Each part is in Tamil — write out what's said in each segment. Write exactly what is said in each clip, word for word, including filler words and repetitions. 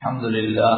الحمد لله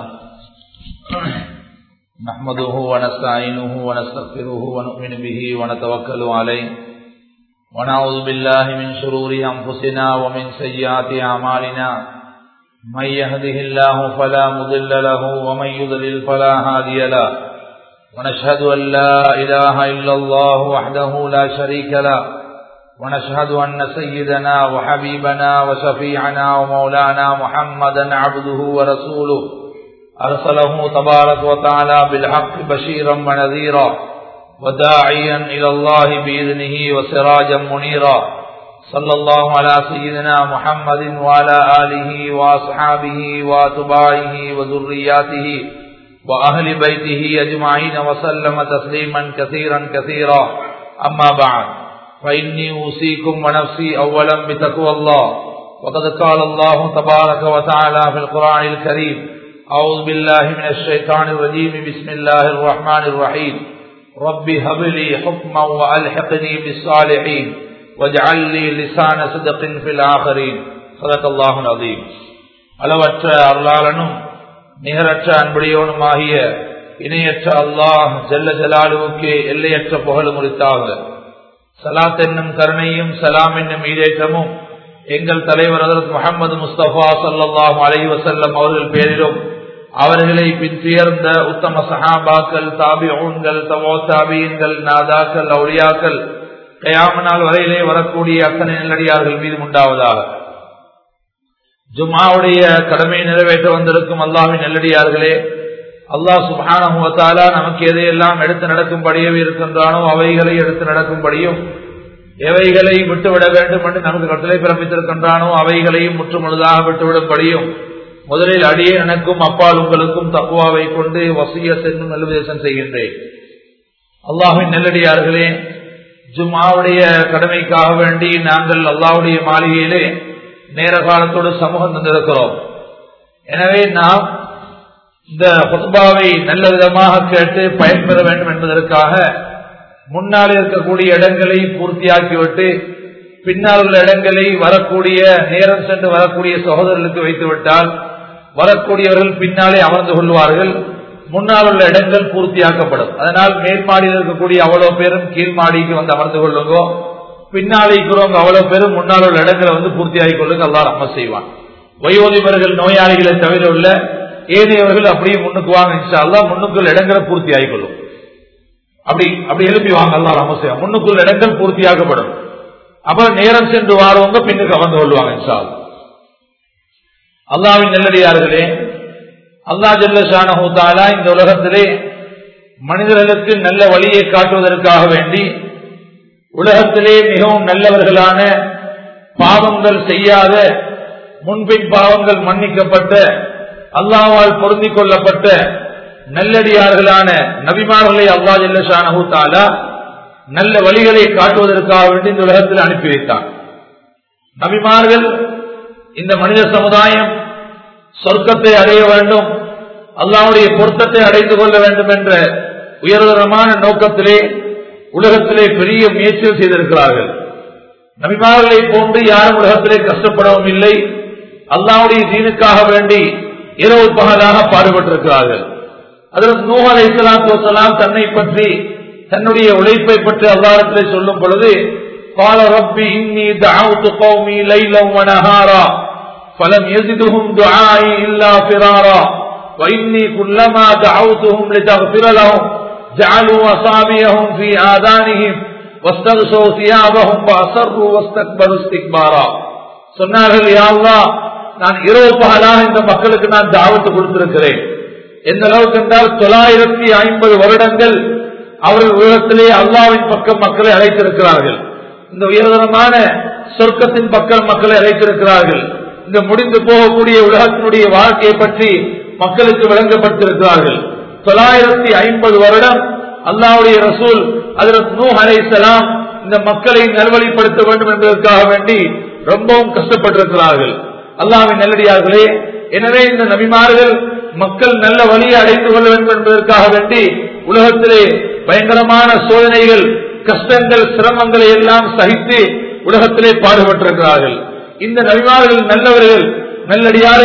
نحمده ونستعينه ونستغفره ونؤمن به ونتوكل عليه ونعوذ بالله من شرور أنفسنا ومن سيئات أعمالنا من يهده الله فلا مضل له ومن يضلل فلا هادي له ونشهد أن لا إله إلا الله وحده لا شريك له ونشهد أن سيدنا وحبيبنا وشفيعنا ومولانا محمدا عبده ورسوله أرسله تبارك وتعالى بالحق بشيرا ونذيرا وداعيا إلى الله بإذنه وسراجا منيرا صلى الله على سيدنا محمد وعلى آله وأصحابه وأتباعه وذرياته وأهل بيته أجمعين وسلم تسليما كثيرا كثيرا أما بعد فإني أوصيكم ونفسي أولا بتقوى الله وقد قال الله تبارك وتعالى في القرآن الكريم أعوذ بالله من الشيطان الرجيم بسم الله الرحمن الرحيم رب هب لي حكما وألحقني بالصالحين واجعل لي لسان صدق في الآخرين صدق الله العظيم. அளவற்ற அருளாளனும் நிகரற்ற அன்புடையவனுமாகிய இணையற்ற அல்லாஹ் ஜல்ல ஜலாலுவுக்கு எல்லையற்ற புகழும் உரித்தாக. சலாத் என்னும் கருணையும் சலாம் என்னும் ஈடேற்றமும் எங்கள் தலைவர் ஹஜ்ரத் முஹம்மது முஸ்தபா ஸல்லல்லாஹு அலைஹி வஸல்லம் அவர்கள் பேரிலும் அவர்களை பின்துயர்ந்த உத்தம சஹாபாக்கள், தாபிஊன்கள், தபோ தாபீன்கள், நாதாக்கள், அவுலியாக்கள், கியாமத் நாள் வரையிலே வரக்கூடிய அத்தனை நல்லடியார்கள் மீது உண்டாவதாக. ஜும்ஆவுடைய கடமை நிறைவேற்ற வந்திருக்கும் அல்லாஹ்வின் நல்லடியார்களே, அல்லாஹ் சுப்ஹானஹு வ தஆலா நமக்கு எதையெல்லாம் எடுத்து நடக்கும்படியே இருக்கின்றானோ அவைகளை எடுத்து நடக்கும்படியும், எவைகளை விட்டுவிட வேண்டும் என்று நமக்கு கட்டளை பிறப்பித்திருக்கின்றானோ அவைகளையும் முற்றுமுழுதாக விட்டுவிடும்படியும் முதலில் அடியே எனக்கும் அப்பால் உங்களுக்கும் தக்வாவை கொண்டு வசியத் என்னும் நல்லுபதேசம் செய்கின்றேன். அல்லாஹ்வின் நல்லடியார்களே, ஜும்ஆவுடைய கடமைக்காக வேண்டி நாங்கள் அல்லாஹ்வுடைய மாளிகையிலே நேர காலத்தோடு சமூகம் தந்திருக்கிறோம். எனவே நாம் இந்த குத்பாவை நல்ல விதமாக கேட்டு பயன்பெற வேண்டும் என்பதற்காக முன்னால் இருக்கக்கூடிய இடங்களை பூர்த்தியாக்கிவிட்டு பின்னால் உள்ள இடங்களை வரக்கூடிய நேரம் சென்று வரக்கூடிய சகோதரர்களுக்கு வைத்துவிட்டால் வரக்கூடியவர்கள் பின்னாலே அமர்ந்து கொள்வார்கள். முன்னால் உள்ள இடங்கள் பூர்த்தியாக்கப்படும். அதனால் மேல்மாடியில் இருக்கக்கூடிய அவ்வளவு பேரும் கீழ் மாடிக்கு வந்து அமர்ந்து கொள்ளுங்க. பின்னாலே இருக்கிறவங்க அவ்வளவு பேரும் முன்னால் உள்ள இடங்களை வந்து பூர்த்தியாகி கொள்ளுங்க. அல்லாஹ் ரஹ்மத் செய்வான். வயோதிபர்கள், நோயாளிகளை தவிர உள்ள ஏனையவர்கள் அப்படியே முன்னுக்கு வாங்க. இன்ஷா அல்லாஹ் முன்னுக்குள்ள இடங்களை பூர்த்தி ஆகிக்கொள்ளும். அப்படி அப்படி எழுப்பி வாங்க. அல்லாஹ் ரஹ்மத் செய்வான். முன்னுக்குள்ள இடங்கள் பூர்த்தியாக்கப்படும். அப்புறம் நேரம் சென்று வாரவங்க பின்னுக்கு அமர்ந்து கொள்வாங்க. இன்ஷா அல்லாஹ். அல்லாஹ்வின் நல்லடியார்களே, அல்லாஹ் ஜல்ல ஷானஹு தஆலா இந்த உலகத்திலே மனிதர்களுக்கு நல்ல வழியை காட்டுவதற்காக வேண்டி உலகத்திலே மிகவும் நல்லவர்களான, பாவங்கள் செய்யாத, முன்பின் பாவங்கள் மன்னிக்கப்பட்ட, அல்லாஹ்வால் பொருந்திக் கொள்ளப்பட்ட நல்லடியார்களான நபிமார்களை அல்லாஹ் ஜல்ல ஷானஹு தஆலா நல்ல வழிகளை காட்டுவதற்காக வேண்டி இந்த உலகத்தில் அனுப்பி வைத்தார். நபிமார்கள் இந்த மனித சமுதாயம் சொர்க்கத்தை அடைய வேண்டும், அல்லாஹ்வுடைய பொருத்தத்தை அடைந்து கொள்ள வேண்டும் என்ற உயர்தரமான நோக்கத்திலே உலகத்திலே பெரிய முயற்சிகள் செய்திருக்கிறார்கள். நபிமார்களை போன்று யாரும் உலகத்திலே கஷ்டப்படவும் இல்லை. அல்லாஹ்வுடைய தீனுக்காக வேண்டி இரவு பகலாக பாடுபட்டிருக்கிறார்கள். ஹஜ்ரத் நூஹ் அலைஹிஸ்ஸலாத்து வஸ்ஸலாம் தன்னை பற்றி, தன்னுடைய உழைப்பை பற்றி அல்லாஹ்விடத்திலே சொல்லும் பொழுது, قال رب إني دعوت قومي ليلا ونهارا فلم يزدهم دعائي إلا فرارا وإني كلما دعوتهم لتغفر لهم جعلوا أصابعهم في آذانهم واستغشوا ثيابهم وأصروا واستكبروا استكبارا. சொன்னார்கள், யா அல்லாஹ், நான் இரவு பகலாக இந்த மக்களுக்கு நான் தாவத்து கொடுத்திருக்கிறேன். எந்த அளவுக்கு என்றால் தொள்ளாயிரத்தி ஐம்பது வருடங்கள் அவர்கள் உலகத்திலே அல்லாஹ்வின் பக்கம் மக்களை அழைத்திருக்கிறார்கள். இந்த உயர்தரமான சொர்க்கத்தின் பக்கம் மக்களை அழைத்திருக்கிறார்கள். இந்த முடிந்து போகக்கூடிய உலகத்தினுடைய வாழ்க்கையை பற்றி மக்களுக்கு விளங்கப்பட்டிருக்கிறார்கள். தொள்ளாயிரத்தி ஐம்பது வருடம் அல்லாஹ்வுடைய ரசூல் ஹஜ்ரத் நூஹ் அலைஹிஸ்ஸலாம் இந்த மக்களை நல்வழிப்படுத்த வேண்டும் என்பதற்காக வேண்டி ரொம்பவும் கஷ்டப்பட்டிருக்கிறார்கள். அல்லாஹ்வின் நல்லடியார்களே, எனவே இந்த நபிமார்கள் மக்கள் நல்ல வழியை அடைந்து கொள்ள வேண்டும் என்பதற்காக வேண்டி உலகத்திலே பயங்கரமான சோதனைகள், கஷ்டங்கள், சிரமங்களை எல்லாம் சகித்து உலகத்திலே பாடுபட்டிருக்கிறார்கள். இந்த நபிமார்கள் நல்லவர்கள், நல்லடியார்கள்,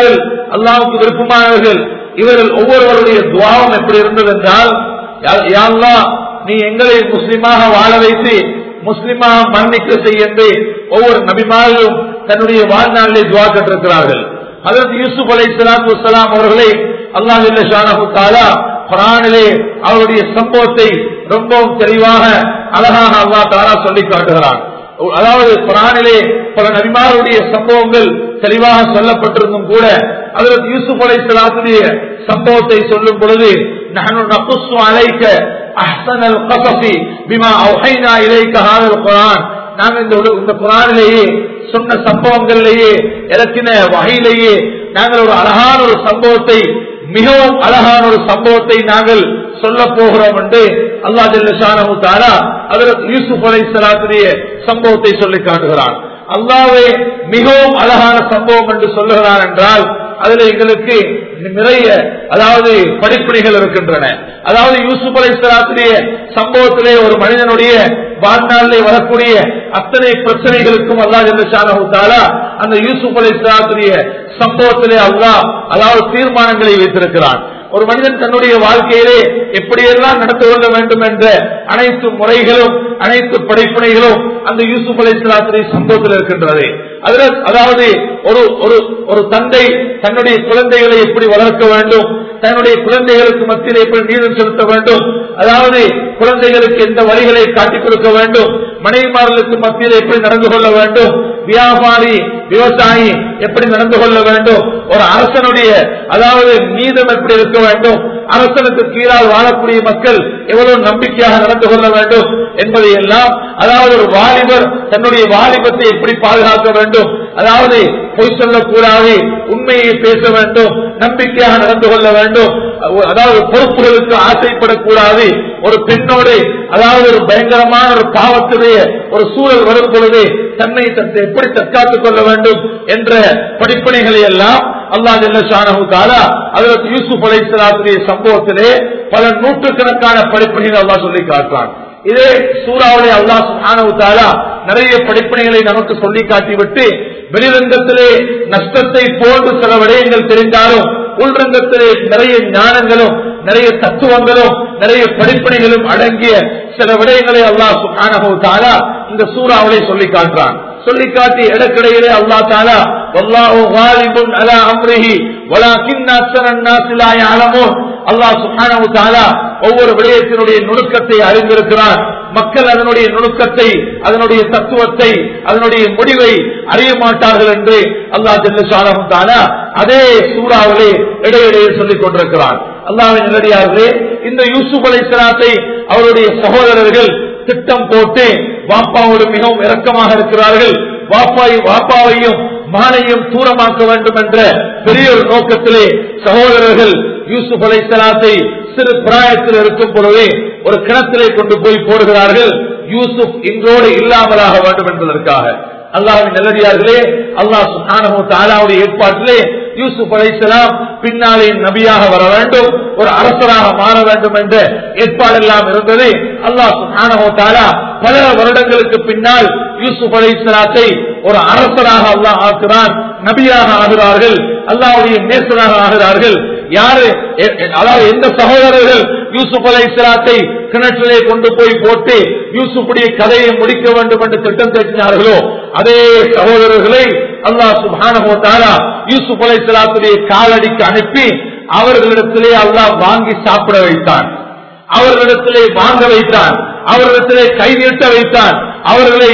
அல்லாஹ்வுக்கு விருப்பமானவர்கள். இவர்கள் ஒவ்வொருவருடைய துஆவும் எப்படி இருந்தது என்றால், யா அல்லாஹ் நீ எங்களை முஸ்லிமாக வாழ வைத்து முஸ்லிமாக மரணிக்க செய்ய என்று ஒவ்வொரு நபிமார்களும் தன்னுடைய வாழ்நாளிலே துஆ கேட்டிருக்கிறார்கள். ஹஜ்ரத் யூசுப் அலைஹிஸ்ஸலாத்து வஸ்ஸலாம் அவர்களை அல்லாஹ் ஜல்ல ஷானஹு தஆலா குர்ஆனிலே அவருடைய சம்பவத்தை ரொம்பவும் தெளிவாக அழகாக அல்லாஹ் தஆலா சொல்லி காட்டுகிறான். அதாவது குர்ஆனிலே பல நபிமார்களுடைய சம்பவங்கள் தெளிவாக சொல்லப்பட்டிருந்தும் கூட ஹஜ்ரத் யூசுப் அலைஹிஸ்ஸலாத்துடைய சம்பவத்தை சொல்லும் பொழுது நஹ்னு நகுஸ்ஸு அலைக அஹ்ஸனல் கஸஸி பிமா அவ்ஹைனா இலைக ஹாதல் குர்ஆன், நாங்கள் இந்த குர்ஆனிலேயே சொன்ன சம்பவங்களிலேயே இறக்கின வகையிலேயே நாங்கள் ஒரு அழகான ஒரு சம்பவத்தை மிகவும் அழகான ஒரு சம்பவத்தை நாங்கள் சொல்ல போகிறோம் என்று அல்லாஹ் ஜல்ல ஷானஹு தஆலா ஹஜ்ரத் யூசுப் அலைஹிஸ்ஸலாத்துடைய சம்பவத்தை சொல்லி காட்டுகிறான். அல்லாஹ்வே மிகவும் அழகான சம்பவம் என்று சொல்லுகிறான் என்றால் அதுல எங்களுக்கு நிறைய அதாவது படிப்பினைகள் இருக்கின்றன. அதாவது யூசுப் அலைஹிஸ்ஸலாத்துடைய சம்பவத்திலே ஒரு மனிதனுடைய வாழ்நாளிலே வரக்கூடிய அத்தனை பிரச்சனைகளுக்கும் அல்லாஹ் ஜல்ல ஷானஹு தஆலா அந்த யூசுப் அலைஹிஸ்ஸலாத்துடைய சம்பவத்திலே அல்லாஹ் அதாவது தீர்மானங்களை வைத்திருக்கிறான். ஒரு மனிதன் தன்னுடைய வாழ்க்கையிலே எப்படியெல்லாம் நடந்து கொள்ள வேண்டும் என்ற அனைத்து முறைகளும் அனைத்து படிப்பினைகளும் அந்த யூசுப் அலைஹிஸ்ஸலாத்துடைய சம்பவத்தில் இருக்கின்றது. அதாவது ஒரு ஒரு தந்தை தன்னுடைய குழந்தைகளை எப்படி வளர்க்க வேண்டும், தன்னுடைய குழந்தைகளுக்கு மத்தியில் எப்படி நீதம் செலுத்த வேண்டும், அதாவது குழந்தைகளுக்கு எந்த வழிகளை காட்டிக் கொடுக்க வேண்டும், மனைவிமார்களுக்கு மத்தியில் எப்படி நடந்து கொள்ள வேண்டும், வியாபாரி விவசாயி எப்படி நடந்து கொள்ள வேண்டும், ஒரு அரசனுடைய அதாவது நீதம் எப்படி இருக்க வேண்டும், அரசனுக்கு கீழால் வாழக்கூடிய மக்கள் எவ்வளவு நம்பிக்கையாக நடந்து கொள்ள வேண்டும் என்பதை எல்லாம், அதாவது ஒரு வாலிபர் தன்னுடைய வாலிபத்தை எப்படி பாதுகாக்க வேண்டும், அதாவது பொய் சொல்லக்கூடாது, உண்மையை பேச வேண்டும், நம்பிக்கையாக நடந்து கொள்ள வேண்டும், அதாவது பொறுப்புகளுக்கு ஆசைப்படக்கூடாது, ஒரு பெண்ணோடு அதாவது ஒரு பயங்கரமான ஒரு பாவத்துடைய ஒரு சூழல் வரும் பொழுது தன்னை எப்படி தற்காத்துக் கொள்ள வேண்டும் என்ற படிப்பினைகளை எல்லாம் அல்லாஹ் ஜல்ல ஷானஹு தஆலா ஹஜ்ரத் யூசுப் அலைஹிஸ்ஸலாத்துடைய சம்பவத்திலே பல நூற்றுக்கணக்கான படிப்பினைகள் அல்லாஹ் சொல்லி காட்டுறான். இதே சூறாவிலே அல்லாஹ் சுப்ஹானஹு தஆலா நிறைய படிப்பினைகளை நமக்கு சொல்லி காட்டிவிட்டு வெளிரங்கத்திலே நஷ்டத்தை போன்று சில விடயங்கள் தெரிந்தாலும் உள்ரங்கத்திலே நிறைய ஞானங்களும் நிறைய தத்துவங்களும் நிறைய படிப்பினைகளும் அடங்கிய சில விடயங்களை அல்லாஹ் சுப்ஹானஹு தஆலா இந்த சூறாவிலே சொல்லி காட்டுறான். சொல்லி காட்டி இடக்கிடையிலே அல்லாஹ் தஆலா வல்லாஹு காலிபுன் அலா அம்ரிஹி வலாகின்ன அக்ஸரன் நாஸி லா யஅலமூன், அல்லாஹ் சுப்ஹானஹு தஆலா ஒவ்வொரு விடயத்தினுடைய நுணுக்கத்தை அறிந்திருக்கிறான். மக்கள் அதனுடைய நுணுக்கத்தை அதனுடைய தத்துவத்தை அதனுடைய முடிவை அறிய மாட்டார்கள் என்று அல்லாஹ் ஜல்ல ஷானஹு தஆலா அதே சூறாவிலே இடையிடையே சொல்லிக் கொண்டிருக்கிறான். அல்லாஹ்வின் நல்லடியார்களே, இந்த யூசுப் அலைஹிஸ்ஸலாத்தை அவருடைய சகோதரர்கள் திட்டம் போட்டு வாப்பாவோடு மிகவும் இரக்கமாக இருக்கிறார்கள், வாப்பாய் வாப்பாவையும் மகனையும் தூரமாக்க வேண்டும் என்ற பெரிய ஒரு நோக்கத்திலே சகோதரர்கள் யூசுப் அலைஹிஸ்ஸலாத்தை சிறு பிராயத்தில் இருக்கும் பொழுதே ஒரு கிணத்திலே கொண்டு போய் போடுகிறார்கள், யூசுப் இன்றோடு இல்லாமலாக வேண்டும் என்பதற்காக. அல்லாஹ்வின் நல்லடியார்களே, அல்லாஹ் சுப்ஹானஹு தஆலாவுடைய ஏற்பாட்டிலே யூசுப் அலைஹிஸ்ஸலாம் பின்னாலே நபியாக வர வேண்டும், ஒரு அரசராக மாற வேண்டும் என்ற ஏற்பாடெல்லாம் இருந்தது. அல்லாஹ் சுப்ஹானஹு தஆலா பல வருடங்களுக்கு பின்னால் யூசுப் அலைஹிஸ்ஸலாத்தை ஒரு அரசராக அல்லாஹ் ஆக்குறான், நபியாக ஆகிறார்கள், அல்லாஹ்வுடைய நேசராக ஆகிறார்கள். யாரு அதாவது எந்த சகோதரர்கள் யூசுப் அலைஹிஸ்ஸலாத்தை கிணற்றிலே கொண்டு போய் போட்டு யூசுப்புடைய கதையை முடிக்க வேண்டும் என்று திட்டம் தீட்டினார்களோ அதே சகோதரர்களை அல்லாஹ் சுப்ஹானஹு தஆலா யூசுப் அலைஹிஸ்ஸலாத்துடைய காலடிக்கு அனுப்பி அவர்களிடத்திலே அல்லாஹ் வாங்கி சாப்பிட வைத்தான், அவர்களிடத்திலே வாங்க வைத்தான், அவர்களிடத்திலே கை நீட்ட வைத்தான். அவர்களை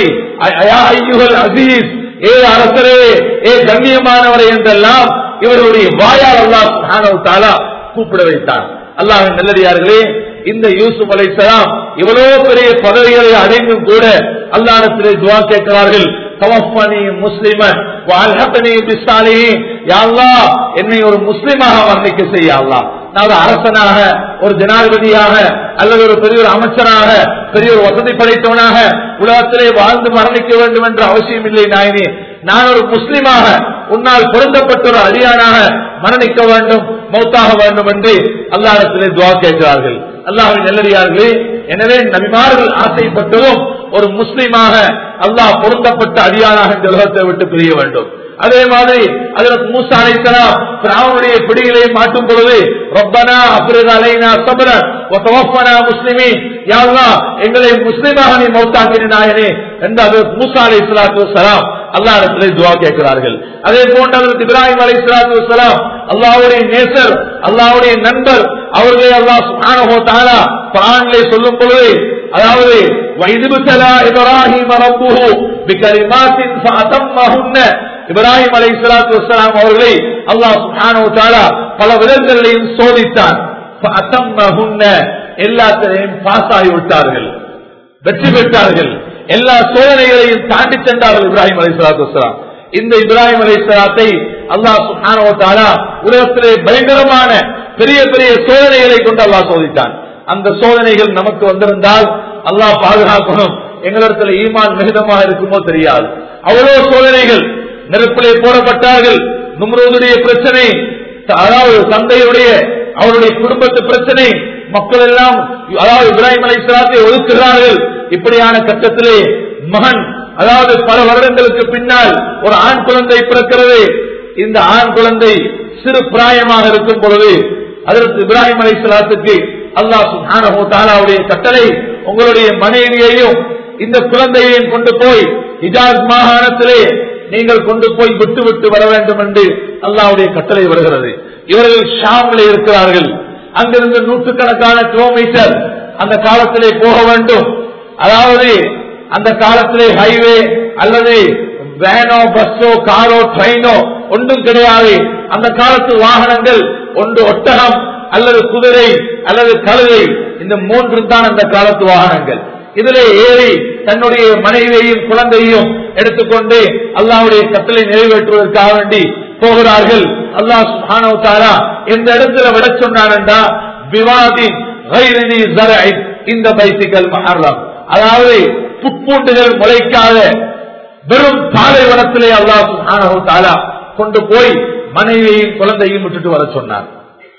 அசீஸ், ஏ அரசரே, ஏ கண்ணியமானவரை என்றெல்லாம் இவர்களுடைய வாயால் அல்லாஹ் சுப்ஹானஹு தஆலா கூப்பிட வைத்தான். அல்லாஹ்வின் நல்லடியார்களே, இந்த யூசுப் அலைஹிஸ்ஸலாம் இவ்வளவு பெரிய பதவிகளை அடைந்தும் கூட அல்லாஹ்விடத்திலே துஆ கேட்கிறார்கள், தவஃபனி முஸ்லிமன் வஅல்ஹக்னி பிஸ்ஸாலிஹீன், யா அல்லாஹ் என்னை ஒரு முஸ்லிமாக மரணிக்க செய். யா அல்லாஹ், நான் ஒரு அரசனாக, ஒரு ஜனாதிபதியாக அல்லது ஒரு பெரிய ஒரு அமைச்சராக, பெரிய ஒரு வசதி படைத்தவனாக உலகத்திலே வாழ்ந்து மரணிக்க வேண்டும் என்ற அவசியம் இல்லை நாயனே, நான் ஒரு முஸ்லிமாக உன்னால் பொருந்தப்பட்ட ஒரு அடியானாக மரணிக்க வேண்டும், மௌத்தாக வேண்டும் என்று அல்லாஹ்விடத்திலே துஆ கேட்கிறார்கள். அல்லாஹ்வின் நல்லடியார்களே, எனவே நபிமார்கள் ஆசைப்பட்டதும் ஒரு முஸ்லிமாக அல்லாஹ் பொருந்தப்பட்ட அடியானாக இந்த உலகத்தை விட்டு பிரிய வேண்டும். அதே மாதிரி ஹஜ்ரத் மூசா அலைஹிஸ்ஸலாம் ஃபிரௌனுடைய பிடியிலே மாட்டும் பொழுது ரப்பனா அஃப்ரிக் அலைனா ஸப்ரன் வ தவஃபனா முஸ்லிமீன், யா அல்லாஹ் எங்களை முஸ்லிமாக நீ மௌத்தாக்கினாயே என்று ஹஜ்ரத் மூசா அலைஹிஸ்ஸலாத்து வஸ்ஸலாம் அல்லாஹ்விடத்திலே துஆ கேட்கிறார்கள். அதே போன்று ஹஜ்ரத் இப்ராஹிம் அலைஹிஸ்ஸலாத்து வஸ்ஸலாம் அல்லாஹ்வுடைய நேசர், அல்லாஹ்வுடைய நண்பர், அவர்களை அல்லாஹ் சுப்ஹானஹு வ தஆலா குர்ஆனிலே சொல்லும் பொழுது, அதாவது வைதுபுதலா இப்ராஹிம் ரப்புஹு பிகலிமாத்தின் ஃபஅதம்மஹுன்ன, இப்ராஹிம் அலைஹிஸ்ஸலாத்து வஸ்ஸலாம் அவர்களை அல்லாஹ் சுப்ஹானஹு வ தஆலா பல விதங்களிலும் சோதித்தான். ஃபஅதம்மஹுன்ன, எல்லாத்தையும் பாஸ் ஆகி விட்டார்கள், வெற்றி பெற்றார்கள், எல்லா சோதனைகளையும் தாண்டி சென்றார்கள் இப்ராஹிம் அலைஹிஸ்ஸலாத்து வஸ்ஸலாம். இந்த இப்ராஹிம் அலைஹிஸ்ஸலாத்தை அல்லாஹ் சுப்ஹானஹு வ தஆலா உலகத்திலே பயங்கரமான பெரிய பெரிய சோதனைகளை கொண்டு அல்லாஹ் சோதித்தான். அந்த சோதனைகள் நமக்கு வந்திருந்தால் அல்லாஹ் பாதுகாக்கணும், எங்களிடத்தில் ஈமான் மிகுதமாக இருக்குமோ தெரியாது. அவ்வளவு சோதனைகள், நெருப்பிலே போடப்பட்டார்கள், நும்ரூதுடைய பிரச்சனை, அதாவது தந்தையுடைய அவருடைய குடும்பத்து பிரச்சனை, மக்கள் எல்லாம் அதாவது இப்ராஹிம் அலைஹிஸ்ஸலாத்தை ஒதுக்குகிறார்கள். இப்படியான கட்டத்திலே மகன், அதாவது பல வருடங்களுக்கு பின்னால் ஒரு ஆண் குழந்தை பிறக்கிறது. இந்த ஆண் குழந்தை சிறு பிராயமாக இருக்கும் பொழுது ஹஜ்ரத் இப்ராஹிம் அலைஹிஸ்ஸலாத்துக்கு அல்லாஹ் சுப்ஹானஹு வ தஆலாவுடைய கட்டளை, உங்களுடைய மனைவியையும் இந்த குழந்தையையும் கொண்டு போய் ஹிஜாஸ் மாகாணத்திலே நீங்கள் கொண்டு போய் விட்டு விட்டு வர வேண்டும் என்று அல்லாஹ்வுடைய கட்டளை வருகிறது. இவர்கள் ஷாமிலே இருக்கிறார்கள். அங்கிருந்து நூற்றுக்கணக்கான கிலோமீட்டர் அந்த காலத்திலே போக வேண்டும். அதாவது அந்த காலத்திலே ஹைவே அல்லது வேனோ பஸ்ஸோ காரோ ட்ரெயினோ ஒன்றும் கிடையாது. அந்த காலத்து வாகனங்கள் ஒன்று ஒட்டகம் அல்லது குதிரை அல்லது கழுதை, இந்த மூன்று தான் அந்த காலத்து வாகனங்கள். இதிலே ஏறி தன்னுடைய மனைவியையும் குழந்தையும் எடுத்துக்கொண்டு அல்லாஹ்வுடைய கட்டளை நிறைவேற்றுவதற்காக வேண்டி போகிறார்கள். அல்லாஹ் சுப்ஹானஹு வ தஆலா இந்த இடத்துல விட சொன்னான்டா பிவாதின் கைரினி ஸரஇன் இந்த பைத்திகல் முஹர்ரம், அதாவது புட்பூண்டுகள் முளைக்காத வெறும் பாலைவனத்திலே அல்லாஹ் சுப்ஹானஹு வ தஆலா கொண்டு போய் மனைவியையும் குழந்தையும் விட்டுட்டு வர சொன்னார்.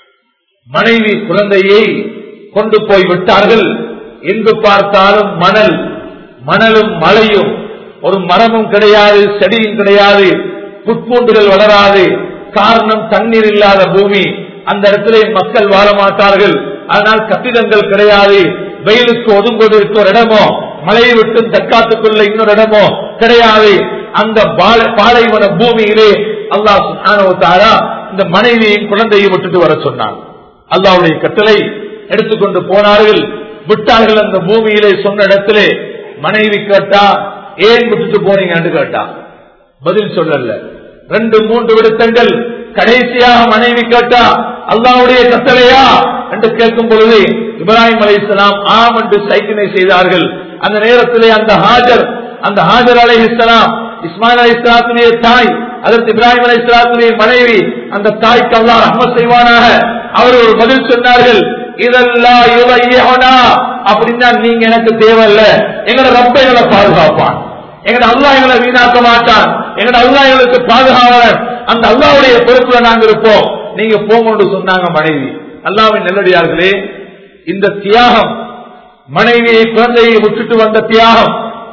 மனைவி குழந்தையை கொண்டு போய் விட்டார்கள். எங்கு பார்த்தாலும் மணல், மணலும் மழையும், ஒரு மரமும் கிடையாது, செடியும் கிடையாது, புட்பூண்டுகள் வளராது. காரணம் தண்ணீர் இல்லாத பூமி. அந்த இடத்திலே மக்கள் வாழ மாட்டார்கள். ஆனால் கட்டிடங்கள் கிடையாது. வெயிலுக்கு ஒதுங்குவதற்கு ஒரு இடமோ, மழையை விட்டு தக்காத்துக்குள்ள இன்னொரு இடமோ கிடையாது. அந்த பாலைவன பூமியிலே அல்லாஹ் சுப்ஹானஹு வ தஆலா இந்த மனைவியின் குழந்தையை விட்டுட்டு வர சொன்னான். அல்லாஹ்வுடைய கட்டளை எடுத்துக்கொண்டு போனார்கள், விட்டார்கள். அந்த பூமியிலே சொன்ன இடத்திலே மனைவி கேட்டா, ஏன் விட்டுட்டு போனீங்கன்னு கேட்டா, பதில் சொல்லல. ரெண்டு மூன்று விடுத்தங்கள். கடைசியாக மனைவி கேட்டா, அல்லாஹ்வுடைய கட்டளையா என்று கேட்கும் பொழுது இப்ராஹிம் அலைஹிஸ்ஸலாம் ஆம் என்று சைக்கினை செய்தார்கள். அந்த நேரத்திலே அந்த ஹாஜர், அந்த ஹாஜர் அலைஹிஸ்ஸலாம் இஸ்மாயில் அலைஹிஸ்ஸலாத்துடைய தாய், அதற்கு இப்ராஹிம் அலைஹிஸ்ஸலாத்துடைய மனைவி, அந்த தாய்க்கு அல்லாஹ் ரஹ்மத் செய்வானாக, அவர் ஒரு பதில் சொன்னார்கள், இதெல்லாம் யுதையனா, அப்படின்னா நீங்க எனக்கு தேவையில்ல, எங்களோட ரப்ப எங்களை பாதுகாப்பான், எங்களோட அல்லாஹ் எங்களை வீணாக்க மாட்டான், எங்களோட அல்லாஹ் எங்களுக்கு பாதுகாவலன், அந்த அல்லாஹ்வுடைய பொறுப்புல நாங்க இருப்போம், நீங்க போங்கன்னு சொன்னாங்க மனைவி. அல்லாஹ்வின் நல்லடியார்களே, இந்த தியாகம், மனைவியை குழந்தையை விட்டுட்டு வந்த தியாகம்,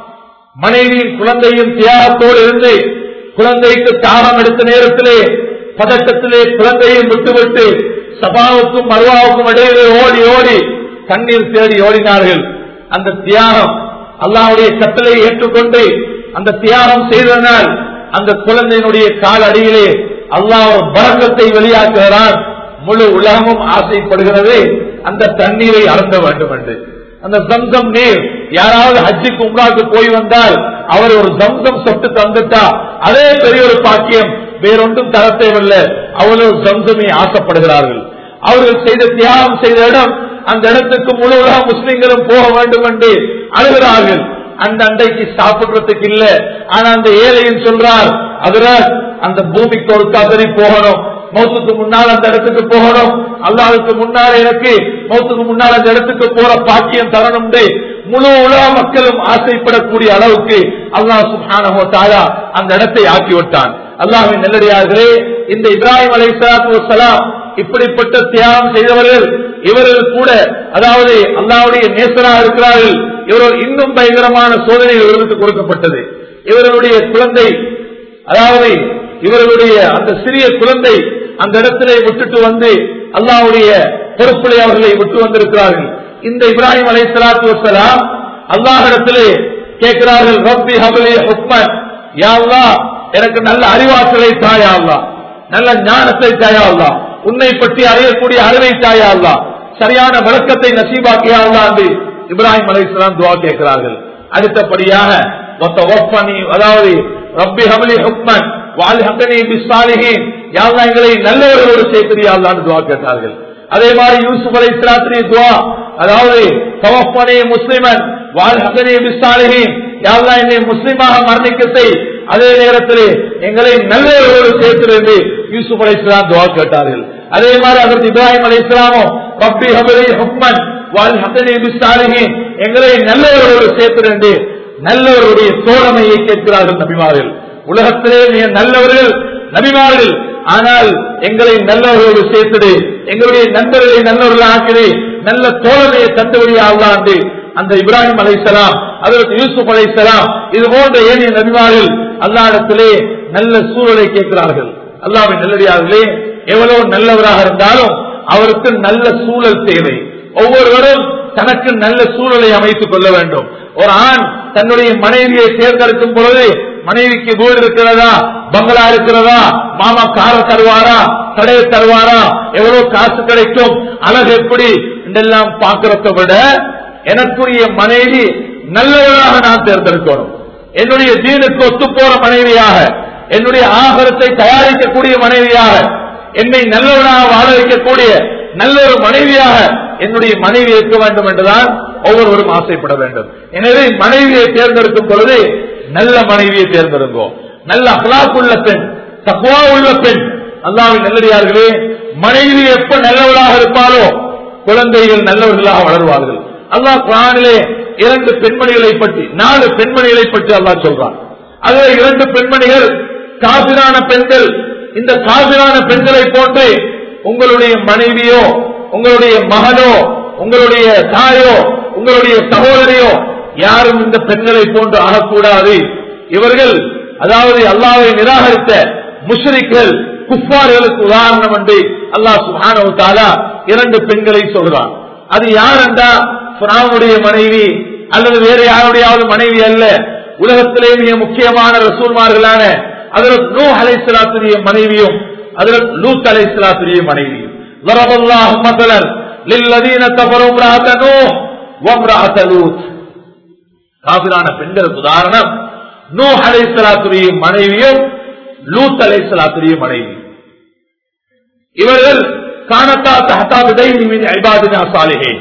மனைவியின் குழந்தையும் தியாகத்தோடு இருந்து குழந்தைக்கு தாகம் எடுத்த நேரத்திலே பதட்டத்திலே குழந்தையும் விட்டுவிட்டு சபாவுக்கும் மருவாவுக்கும் இடையிலே ஓடி ஓடி தண்ணீர் தேடி ஓடினார்கள். அந்த தியாகம், அல்லாஹ்வுடைய கட்டளையை ஏற்றுக்கொண்டு அந்த தியாகம் செய்ததனால் அந்த குழந்தையினுடைய கால் அடியிலே அல்லாஹ் ஒரு பரக்கத்தை வெளியாக்குகிறான். முழு உலகமும் ஆசைப்படுகிறது அந்த தண்ணீரை அருந்த வேண்டும் என்று. அந்த ஜம்சம் நீர், யாராவது ஹஜ்ஜுக்கு உம்ராவுக்கு போய் வந்தால் அவர் ஒரு ஜம்சம் சொட்டு தந்துட்டா அதே பெரிய ஒரு பாக்கியம், வேறொன்றும் தர தேவையில்லை. அவ்வளவு ஜம்சமை ஆசைப்படுகிறார்கள். அவர்கள் செய்த தியாகம் செய்த இடம், அந்த இடத்துக்கு முழு உலக முஸ்லிம்களும் போக வேண்டும் என்று அழுகிறார்கள். அந்த அண்டைக்கு சாப்பிடுறதுக்கு இல்ல. ஆனா அந்த ஏழையும் சொல்றார், அதுல அந்த பூமிக்கு ஒரு கதறி போகணும், மௌத்துக்கு முன்னால் அந்த இடத்துக்கு போகணும், அல்லாஹ்வுக்கு முன்னால் எனக்கு மௌத்துக்கு முன்னால் அந்த இடத்துக்கு போற பாக்கியம் தரணும். முழு உலக மக்களும் ஆசைப்படக்கூடிய அளவுக்கு அல்லாஹ் சுப்ஹானஹு வ தஆலா அந்த இடத்தை ஆக்கிவிட்டான். அல்லாஹ்வின் நல்லடியார்களே, இந்த இப்ராஹிம் அலைஹிஸ்ஸலாத்து வஸ்ஸலாம் இப்படிப்பட்ட தியாகம் செய்தவர்கள். இவர்கள் கூட அதாவது அல்லாஹ்வுடைய நேசராக இருக்கிறார்கள். இவர்கள் இன்னும் பயங்கரமான சோதனைகள் இவர்களுக்கு கொடுக்கப்பட்டது. இவர்களுடைய குழந்தை, அதாவது இவர்களுடைய அந்த சிறிய குழந்தை அந்த இடத்திலே விட்டுட்டு வந்து அல்லாஹ்வுடைய பொறுப்பிலே அவர்களை விட்டு வந்திருக்கிறார்கள். இந்த இப்ராஹிம் அலைஹிஸ்ஸலாத்து வஸ்ஸலாம் அல்லாஹ்விடத்திலே கேட்கிறார்கள், ரப்பி ஹப்லி ஹுக்மன், யா அல்லாஹ் எனக்கு நல்ல அறிவாற்றலை தாயா அல்லாஹ், நல்ல ஞானத்தை தாயா அல்லாஹ், உன்னை பற்றி அறியக்கூடிய அறிவை தாயா அல்லாஹ், சரியான விளக்கத்தை நசீபாக்கியா அல்லாஹ் என்று இப்ராஹிம் அலைஹிஸ்ஸலாம் துஆ கேட்கிறார்கள். அடுத்தபடியாக வத்தவஃபனி, அதாவது ரப்பி ஹப்லி ஹுக்மன் வஅல்ஹிக்னி பிஸ்ஸாலிஹீன், யா அல்லாஹ் எங்களை நல்லவர்களோடு சேர்த்து யா அல்லாஹ் என்று துஆ கேட்டார்கள். அதே மாதிரி யூசுப் அலைஹிஸ்ஸலாத்துடைய துஆ, அதாவது தவஃபனி முஸ்லிமன் வஅல்ஹிக்னி பிஸ்ஸாலிஹீன், யா அல்லாஹ் என்னை முஸ்லிமாக மரணிக்க செய், அதே நேரத்தில் எங்களை நல்லவர்களோடு சேர்த்து என்று யூசுப் அலைஹிஸ்ஸலாம் துஆ கேட்டார்கள். அதே மாதிரி ஹஜ்ரத் இப்ராஹிம் அலைஹிஸ்ஸலாமும் ரப்பி ஹப்லி ஹுக்மன் வஅல்ஹிக்னி பிஸ்ஸாலிஹீன், எங்களை நல்லவர்களோடு சேர்த்து என்று நல்லவர்களுடைய தோழமையை கேட்கிறார்கள் நபிமார்கள். உலகத்திலே மிக நல்லவர்கள் நபிமார்கள், ஆனால் எங்களை நல்லவர்களோடு சேர்த்து எங்களுடைய நண்பர்களை நல்லவர்கள் ஆக்கிடு, நல்ல தோழமையை தந்தவழியா அல்லாஹ் என்று அந்த இப்ராஹிம் அலைஹிஸ்ஸலாம், ஹஜ்ரத் யூசுப் அலைஹிஸ்ஸலாம், இது போன்ற ஏனைய நபிமார்கள் அல்லாஹ்விடத்திலே நல்ல சூழலை கேட்கிறார்கள். அல்லாஹ்வின் நல்லடியார்களே, எவ்வளவு நல்லவராக இருந்தாலும் அவருக்கு நல்ல சூழல் தேவை. ஒவ்வொருவரும் தனக்கு நல்ல சூழலை அமைத்துக் கொள்ள வேண்டும். ஒரு ஆண் தன்னுடைய மனைவியை தேர்ந்தெடுக்கும் பொழுது மனைவிக்கு வீடு இருக்கிறதா, பங்களா இருக்கிறதா, மாமா காரை தருவாரா, கடையை தருவாரா, எவ்வளவு காசு கிடைக்கும், அழகு எப்படி என்றெல்லாம் பார்க்கிறத விட எனக்குரிய மனைவி நல்லவராக நான் தேர்ந்தெடுக்கணும். என்னுடைய தீனுக்கு ஒத்து போற மனைவியாக, என்னுடைய ஆகரத்தை தயாரிக்கக்கூடிய மனைவியாக, என்னை நல்லவனாக வாழ வைக்கக்கூடிய நல்ல ஒரு மனைவியாக என்னுடைய மனைவி இருக்க வேண்டும் என்றுதான் ஒவ்வொருவரும் ஆசைப்பட வேண்டும். எனவே மனைவியை தேர்ந்தெடுக்கும் பொழுது நல்ல மனைவியை தேர்ந்தெடுங்கோ. நல்ல அக்லாக் உள்ள பெண், தக்வா உள்ள பெண். அல்லாஹ்வின் நல்லடியார்களே, மனைவி எப்ப நல்லவளாக இருப்பாரோ குழந்தைகள் நல்லவர்களாக வளருவார்கள். அல்லாஹ் குர்ஆனிலே இரண்டு பெண்மணிகளை பற்றி, நாலு பெண்மணிகளை பற்றி அல்லாஹ் சொல்றான். அதில் இரண்டு பெண்மணிகள் காபிரான பெண்கள். இந்த காபிரான பெண்களை போன்று உங்களுடைய மனைவியோ, உங்களுடைய மகனோ, உங்களுடைய தாயோ, உங்களுடைய சகோதரியோ யாரும் இந்த பெண்களை போன்று ஆகக்கூடாது. இவர்கள் அதாவது அல்லாஹ்வை நிராகரித்த முஷ்ரிக்கள், குஃபார்களுக்கு உதாரணம் என்று அல்லாஹ் சுப்ஹானஹு வ தஆலா இரண்டு பெண்களை சொல்றான். அது யார் என்றா ஃபிரௌனுடைய மனைவி அல்லது வேற யாருடையாவது மனைவி அல்ல. உலகத்திலே மிக முக்கியமான ரசூல்மார்களான ஹஜ்ரத் நூஹ் அலைஹிஸ்ஸலாத்துடைய மனைவியும் ஹஜ்ரத் லூத் அலைஹிஸ்ஸலாத்துடைய மனைவியும். ضربallahu مثلا للذين كفروا امرأة نوح وامرأة لوط. காபிரான பெண்களுக்கு உதாரணம் நூஹ் அலைஹிஸ்ஸலாத்துடைய மனைவியும் லூத் அலைஹிஸ்ஸலாத்துடைய மனைவியும். இவர்கள் கானத்தா தஹதா பிதைஹி மின் இபாதினா சாலிஹீன்,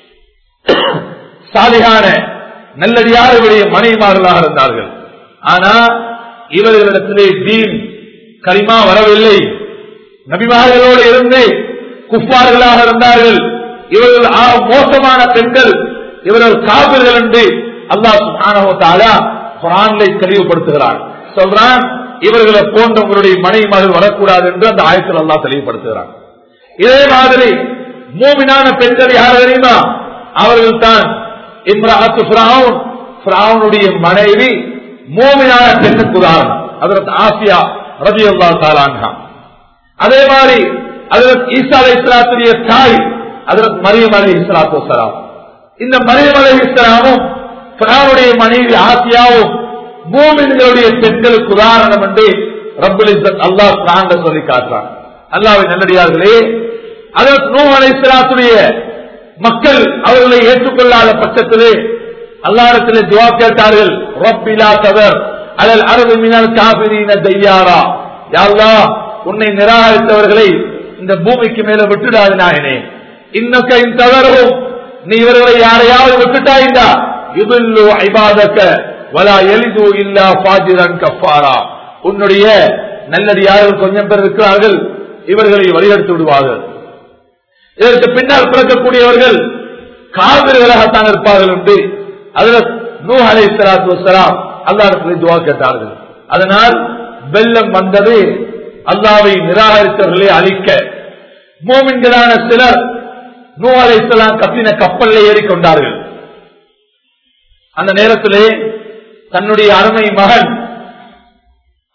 சாலிஹான நல்லடியார்களுடைய மனைவிமார்களாக இருந்தார்கள். ஆனா இவர்களிடத்திலே தீன் கலிமா வரவில்லை. நபிமார்களோடு இருந்து குஃபார்களாக இருந்தார்கள். இவர்கள் மோசமான பெண்கள், இவர்கள் காபிர்கள் என்று அல்லாஹ் சுப்ஹானஹு வ தஆலா குர்ஆனிலே தெளிவுபடுத்துகிறார். சொல்றான், இவர்களை போன்ற உங்களுடைய மனைவிமார்கள் வரக்கூடாது என்று அந்த ஆயத்தில் அல்லாஹ் தெளிவுபடுத்துகிறார். இதே மாதிரி மூமினான பெண்கள் யார் தெரியுமா? அவர்கள் தான் இம்ராஅத்து ஃபிரௌன், ஃபிரௌனுடைய மனைவி மூமினான பெண்ணுக்கு உதாரணம் ஹஜ்ரத் ஆசியா ரலியல்லாஹு தஆலா அன்ஹா. அதே மாதிரி ஹஜ்ரத் ஈசா அலைஹிஸ்ஸலாத்துடைய தாய் ஹஜ்ரத் மரியம் அலைஹிஸ்ஸலாத்து வஸ்ஸலாம். இந்த மரியம் அலைஹிஸ்ஸலாமும் ஃபிரௌனுடைய மனைவி ஆசியாவும் மூமின்களுடைய பெண்களுக்கு உதாரணம் என்று ரப்புல் இஸ்ஸத் அல்லாஹ் குர்ஆன்ல சொல்லி காட்டுறான். அல்லாஹ்வின் நல்லடியார்களே, ஹஜ்ரத் நூஹ் அலைஹிஸ்ஸலாத்துடைய மக்கள் அவர்களை ஏற்றுக்கொள்ளாத பட்சத்திலே அல்லாஹ்விடத்திலே துஆ கேட்டார்கள். ரப்பி லா ததர் அலல் அர்தி மினல் காஃபிரீன தய்யாரா, யா அல்லாஹ் உன்னை நிராகரித்தவர்களை இந்த பூமிக்கு மேல விட்டுடாது நாயனே. இன்னக இன் ததரும், நீ இவர்களை யாரையாவது விட்டுட்டாயிண்டா யுதில்லு இபாதக வலா யலிது இல்லா ஃபாஜிரன் கஃபாரா, உன்னுடைய நல்லடியார்கள் கொஞ்சம் பேர் இருக்கிறார்கள், இவர்களை வழிகெடுத்து விடுவார்கள். இதற்கு பின்னால் பிறக்கக்கூடியவர்கள் காபிர்களாகத்தான் இருப்பார்கள் என்று ஹஜ்ரத் நூஹ் அலைஹிஸ்ஸலாத்து வஸ்ஸலாம் அல்லாஹ்விடத்தில் துஆ கேட்டார்கள். அதனால் வெள்ளம் வந்தது அல்லாஹ்வை நிராகரித்தவர்களை அழிக்க. மூமின்களான சிலர் நூஹ் அலைஹிஸ்ஸலாம் கட்டின கப்பலில் ஏறிக்கொண்டார்கள். அந்த நேரத்திலே தன்னுடைய அருமை மகன்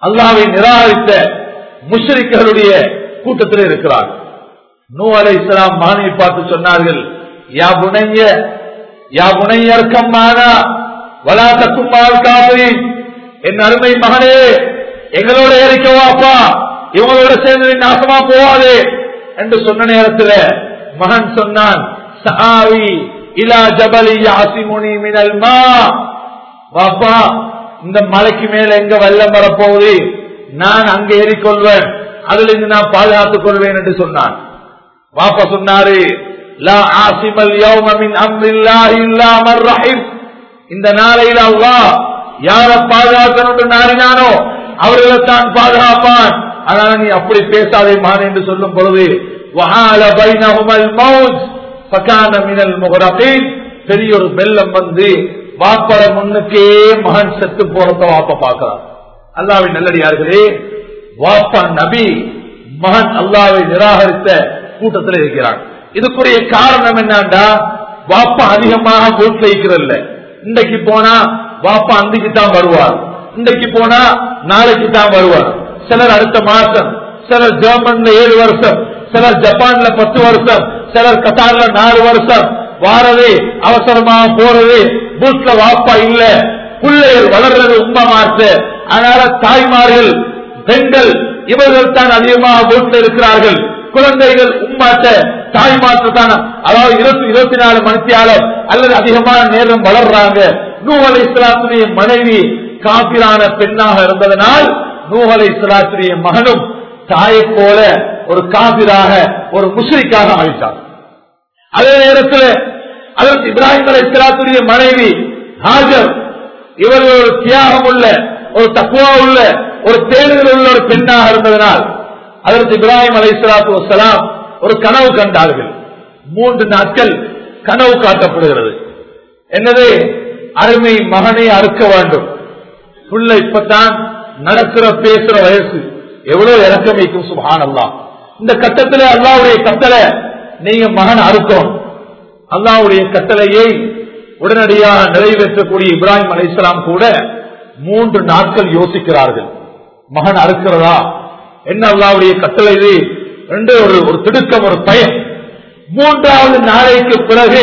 அல்லாஹ்வை நிராகரித்த முஷ்ரிக்குகளுடைய கூட்டத்தில் இருக்கிறார். நூ அலைஹிஸ்ஸலாம் மகனை பார்த்து சொன்னார்கள், யா புனைய யா புனையர்க்கம் மானா வலா தக்கும் மால் காஃபிரின், என் அருமை மகனே எங்களோட ஏறிக்கவாப்பா, இவங்களோட சேர்ந்து நாசமா போவாதே என்று சொன்ன நேரத்தில் மகன் சொன்னான், சஆவி இலா ஜபலி யாசிமுனி மினல் மா, வாப்பா இந்த மலைக்கு மேல எங்க வெள்ளம் வரப்போகுது, நான் அங்க ஏறிக்கொள்வேன், அதுல இருந்து நான் பாதுகாத்துக் கொள்வேன் என்று சொன்னான். வாப்பா சொன்னாரு, லா ஆசிமல் யௌம மின் அம்ரில்லாஹி இல்லா மர் ரஹிம், இந்த நாளையில அல்லாஹ் யார பாதுகாக்கணும் நாடினானோ அவர்களை தான் பாதுகாப்பான், அதனால நீ அப்படி பேசாதே மகன் என்று சொல்லும் பொழுது வஹால பைனஹுமல் மௌஜ் ஃபகான மினல் முக்ரகீன், பெரிய ஒரு வெள்ளம் வந்து வாப்பட முன்னுக்கே மகன் செத்து போறத வாப்பா பார்க்கிறார். அல்லாஹ்வின் நல்லடியார்களே, வாப்பா நபி, மகன் அல்லாஹ்வை நிராகரித்த கூட்டத்தில் இருக்கிறான். இதுக்குரிய காரணம் என்னண்டா, வாப்பா அதிகமாக வீட்டில் இருக்கிறதில்ல. இன்றைக்கு போனா வாப்பா அன்றைக்கு தான் வருவார், இன்றைக்கு போனா நாளைக்கு தான் வருவார். சிலர் அடுத்த மாசம், சிலர் ஜெர்மன்ல ஏழு வருஷம், சிலர் ஜப்பான்ல பத்து வருஷம், சிலர் கத்தார்ல நாலு வருஷம். வாரது அவசரமா போறது, வீட்டுல வாப்பா இல்ல, பிள்ளைகள் வளர்றது உண்மை மாற்று. அதனால தாய்மார்கள், பெண்கள் இவர்கள் தான் அதிகமாக வீட்டில் இருக்கிறார்கள். குழந்தைகள் உம்மாட்ட தாய் மாற்றத்தான, அதாவது இருபத்தி இருபத்தி நாலு மணித்தியாளர் அல்லது அதிகமான நேரம் வளர்றாங்க. நூஹ் அலைஹிஸ்ஸலாத்துடைய மனைவி காபிரான பெண்ணாக இருந்ததனால் நூஹ் அலைஹிஸ்ஸலாத்துடைய மகனும் தாயை போல ஒரு காபிராக, ஒரு முஷ்ரிக்காக ஆயிட்டார். அதே நேரத்தில் அதற்கு இப்ராஹிம் அலைஹிஸ்ஸலாத்துடைய மனைவி ஹாஜர், இவர்கள் ஒரு தியாகம் உள்ள, ஒரு தக்வா உள்ள, ஒரு தேடுதல் உள்ள ஒரு பெண்ணாக இருந்ததனால் அதற்கு இப்ராஹிம் அலைஹிஸ்ஸலாத்து வஸ்ஸலாம் ஒரு கனவு கண்டார்கள். மூன்று நாட்கள் கனவு காட்டப்படுகிறது. என்னது? அருமை மகனை அறுக்க வேண்டும். புள்ள இப்பதான் நடக்கிற பேசுற வயசு, எவ்வளவு இறக்கம் வைக்கும். சுப்ஹானல்லாஹ். இந்த கட்டத்தில் அல்லாஹ்வுடைய கட்டளை, நீங்க மகன் அறுக்கணும். அல்லாஹ்வுடைய கட்டளையை உடனடியாக நிறைவேற்றக்கூடிய இப்ராஹிம் அலைஹிஸ்ஸலாம் கூட மூன்று நாட்கள் யோசிக்கிறார்கள். மகன் அறுக்கிறதா என்ன? அல்லாஹ்வுடைய கட்டளை இது ரெண்டு, ஒரு ஒரு திடுக்கம், ஒரு பயம். மூன்றாவது நாளைக்கு பிறகு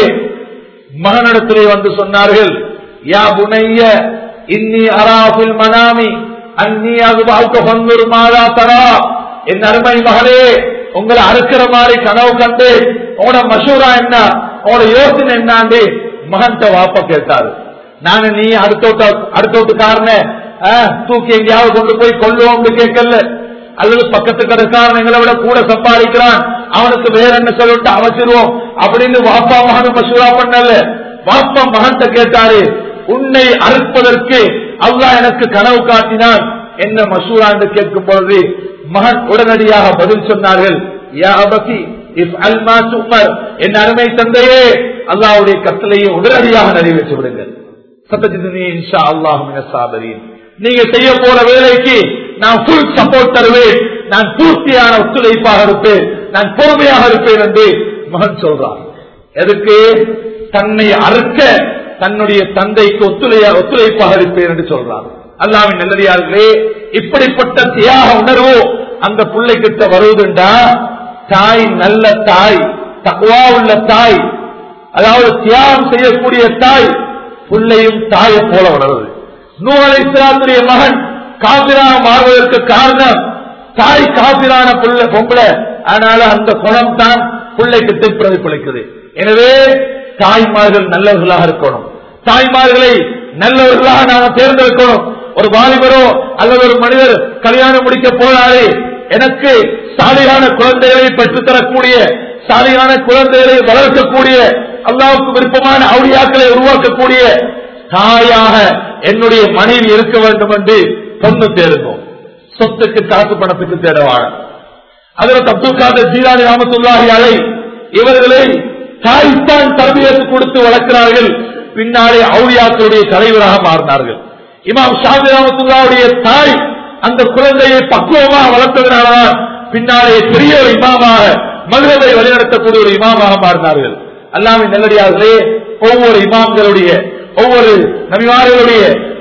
மகனிடத்திலே வந்து சொன்னார்கள், யா புனைய இன்னி அராஃபில் மனாமி அன்னி அஸ்பஹுக ஃபன்துர் மாதா தரா, என் அருமை மகளே உங்களை அறுக்கிற மாதிரி கனவு கண்டு உங்களோட மஷூரா என்ன, உங்களோட யோசனை என்னாண்டு மகன்கிட்ட வாப்பா கேட்டாரு. நானு நீ அடுத்த அடுத்தோட்டுக்காரன தூக்கி எங்கேயாவது கொண்டு போய் கொள்ளுவோம் கேட்கல, அல்லது பக்கத்து கடைக்காரன் எங்களை விட கூட சம்பாதிக்கிறான், அவனுக்கு வேற என்ன சொல்லிட்டு அவசிருவோம் அப்படின்னு வாப்பா மகன் மசூரா பண்ணல. வாப்பா மகன்கிட்ட கேட்டாரு, உன்னை அறுப்பதற்கு அல்லாஹ் எனக்கு கனவு காட்டினான், என்ன மசூரா என்று கேட்கும் பொழுது மகன் உடனடியாக பதில் சொன்னார்கள், யா அபதி இஃப்அல் மா துமர், என் அருமை தந்தையே அல்லாஹ்வுடைய கட்டளையை உடனடியாக நிறைவேற்றி விடுங்கள். சதஜிதுனி இன்ஷா அல்லாஹ் மினஸ் சாபிரீன், நீங்க செய்ய போற வேலைக்கு நான் ஃபுல் சப்போர்ட் தருவேன், நான் பூர்த்தியான ஒத்துழைப்பாக இருப்பேன், நான் பொறுமையாக இருப்பேன் என்று மகன் சொல்றார். எதுக்கு? தன்னை அறுக்க தன்னுடைய தந்தைக்கு ஒத்துழையா ஒத்துழைப்பாக இருப்பேன் என்று சொல்றார். அல்லாஹ்வின் நல்லடியார்களே, இப்படிப்பட்ட தியாக உணர்வு அந்த பிள்ளை கிட்ட வருவதுண்டா, தாய் நல்ல தாய், தக்வா உள்ள தாய், அதாவது தியாகம் செய்யக்கூடிய தாய், பிள்ளையும் தாயை போல வளருது. நூஹ் அலைஹிஸ்ஸலாத்துடைய மகன் காபிராக மாறுவதற்கு காரணம் தாய் காபிரான பிள்ளை பொம்பளை, அதனால அந்த குணம் தான் பிள்ளைக்கு பிரதிபலிக்குது. எனவே தாய்மார்கள் நல்லவர்களாக இருக்கணும், தாய்மார்களை நல்லவர்களாக நாம தேர்ந்தெடுக்கணும். ஒரு வாலிபரோ அல்லது ஒரு மனிதர் கல்யாணம் முடிக்க போனாலே எனக்கு சாலியான குழந்தைகளை பெற்றுத்தரக்கூடிய, சாலியான குழந்தைகளை வளர்க்கக்கூடிய, அல்லாஹ்வுக்கு விருப்பமான அவுலியாக்களை உருவாக்கக்கூடிய தாயாக என்னுடைய மனைவி இருக்க வேண்டும் என்று பொண்ணு தேடுவோம். சொத்துக்கு காசு பணத்துக்கு தேடவான அதில் அப்துல் காதர் ஜீலானி ரஹ்மத்துல்லாஹி அலைஹி இவர்களை தாய்தான் தர்பியத்து கொடுத்து வளர்க்கிறார்கள். பின்னாலே அவுலியாக்களுடைய தலைவராக மாறினார்கள். இமாம் ஷாஃபி ரஹ்மத்துல்லாஹுடைய தாய் அந்த குழந்தையை பக்குவமாக வளர்த்ததனால்தான் பின்னாலே பெரிய ஒரு இமாமாக மக்ரிபை வழிநடத்தக்கூடிய ஒரு இமாமாக மாறினார்கள். அல்லாஹ்வின் நல்லடியார்களே, ஒவ்வொரு இமாம்களுடைய, ஒவ்வொரு நபிமார்களுடைய